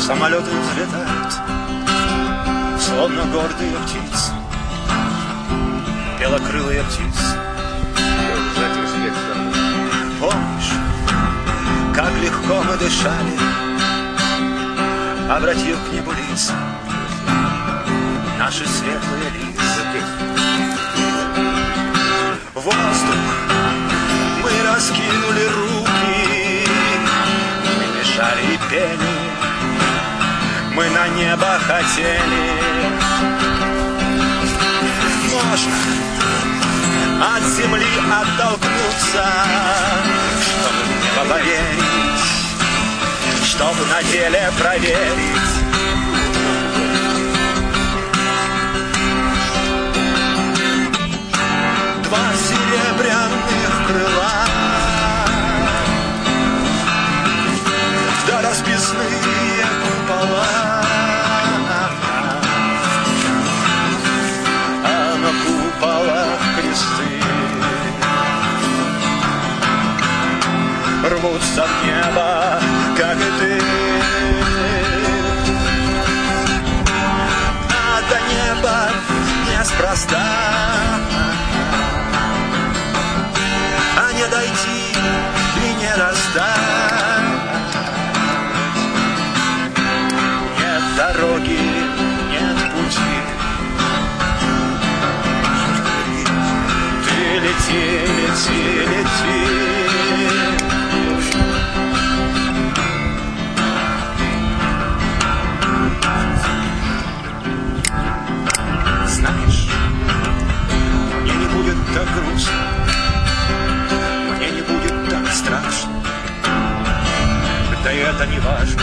Самолеты взлетают, словно гордые птицы, белокрылые птицы. Помнишь, как легко мы дышали, обратив к небу лица наши светлые лица. В воздух мы раскинули руки, мы мешали и пели, мы на небо хотели. Можно от земли оттолкнуться, чтобы в небо поверить, чтобы на деле проверить. Два серебряных крыла, да расписные купола, а на куполах кресты рвутся в небо, как и ты. А до неба неспроста, а не дойти и не расстать. Нет дороги, нет пути. Ты лети, лети, лети. Знаешь, мне не будет так грустно, мне не будет так страшно, да и это не важно.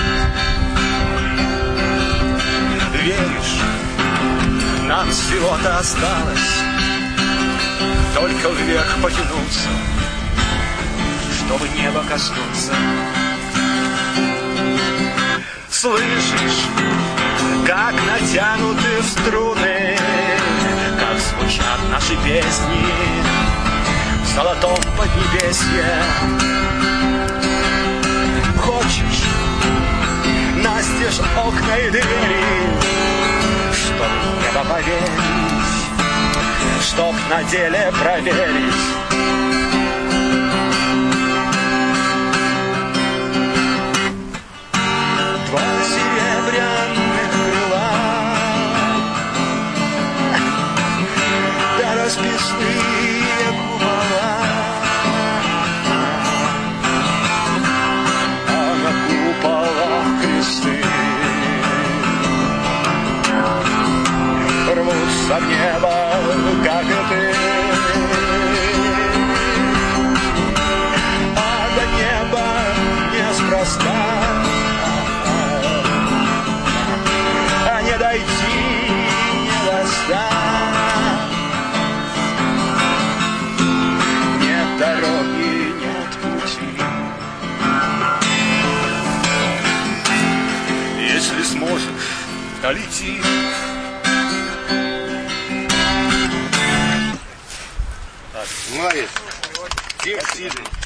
Веришь, нам всего-то осталось только вверх потянуться, чтобы небо коснуться. Слышишь, как натянуты в струны, как звучат наши песни в золотом поднебесье. Хочешь настежь окна и двери, чтоб в небо поверить, чтоб на деле проверить. Два серебряных крыла, да расписные купола, а на куполах кресты рвутся в небо, как и ты. А до неба неспроста, а не дойти, не достать. Нет дороги, нет пути. Если сможешь, то лети. Молодец. Всех сильных.